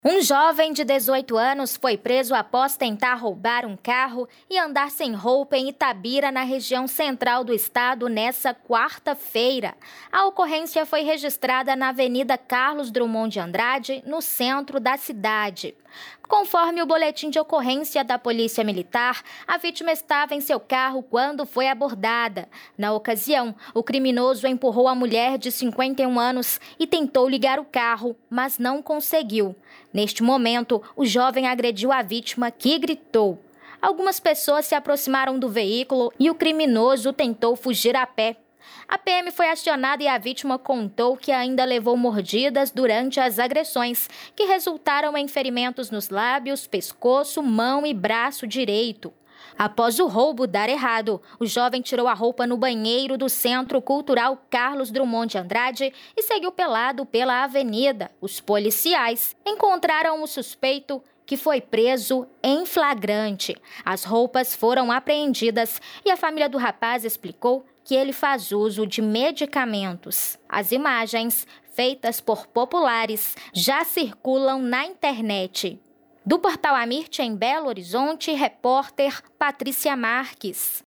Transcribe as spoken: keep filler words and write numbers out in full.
Um jovem de dezoito anos foi preso após tentar roubar um carro e andar sem roupa em Itabira, na região central do estado, nessa quarta-feira. A ocorrência foi registrada na Avenida Carlos Drummond de Andrade, no centro da cidade. Conforme o boletim de ocorrência da Polícia Militar, a vítima estava em seu carro quando foi abordada. Na ocasião, o criminoso empurrou a mulher de cinquenta e um anos e tentou ligar o carro, mas não conseguiu. Neste momento, o jovem agrediu a vítima, que gritou. Algumas pessoas se aproximaram do veículo e o criminoso tentou fugir a pé. A P M foi acionada e a vítima contou que ainda levou mordidas durante as agressões, que resultaram em ferimentos nos lábios, pescoço, mão e braço direito. Após o roubo dar errado, o jovem tirou a roupa no banheiro do Centro Cultural Carlos Drummond de Andrade e seguiu pelado pela avenida. Os policiais encontraram o suspeito, que foi preso em flagrante. As roupas foram apreendidas e a família do rapaz explicou que ele faz uso de medicamentos. As imagens, feitas por populares, já circulam na internet. Do Portal Amirte, em Belo Horizonte, repórter Patrícia Marques.